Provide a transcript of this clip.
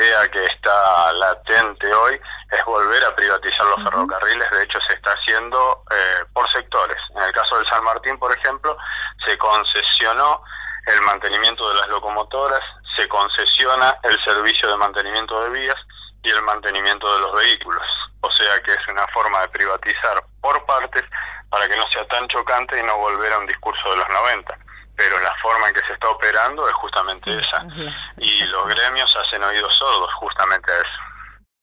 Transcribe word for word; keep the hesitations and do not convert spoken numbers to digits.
idea que está latente hoy es volver a privatizar los uh-huh. ferrocarriles. De hecho, se está haciendo eh, por sectores. En el caso del San Martín, por ejemplo, se concesionó el mantenimiento de las locomotoras, se concesiona el servicio de mantenimiento de vías y el mantenimiento de los vehículos. O sea que es una forma de privatizar por partes para que no sea tan chocante y no volver a un discurso de los noventa. Pero la forma en que se está operando es justamente sí, esa. Y los gremios hacen oídos sordos justamente a eso.